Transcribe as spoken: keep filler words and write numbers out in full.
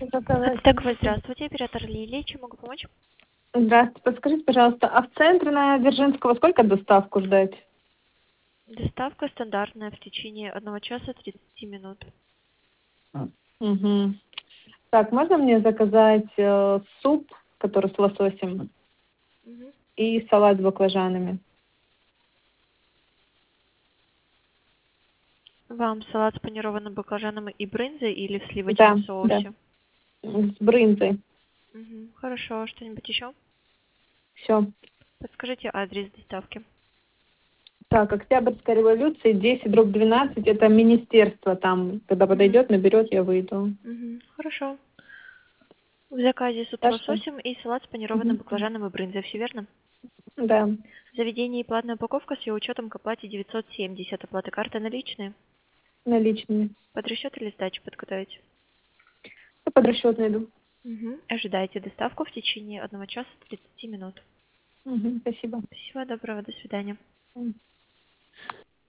заказать. Ацтековый, здравствуйте, оператор Лилия, чем могу помочь? Здравствуйте, подскажите, пожалуйста, а в центре на Дзержинского сколько доставку ждать? Доставка стандартная в течение одного часа тридцати минут. Угу. Так, можно мне заказать э, суп, который с лососем, Мгм. и салат с баклажанами? Вам салат с панированным баклажаном и брынзой или в Да, сливочном да, соусе? с брынзой. Мгм. Хорошо, а что-нибудь еще? Все. Подскажите адрес доставки. Так, Октябрьская революция, десять дробь двенадцать, это министерство там. Когда Мгм. подойдет, наберет, я выйду. Мгм. Хорошо. В заказе суп с Хорошо. лососем и салат с панированным Мгм. баклажаном и брынзой, все верно? Да, В заведении платная упаковка с ее учетом к оплате девятьсот семьдесят. Оплата карты наличные. наличными. Под расчет или сдачу подготовить? Я под расчет найду. Угу. Ожидайте доставку в течение одного часа тридцати минут. Мгм, спасибо. Всего доброго, до свидания. М.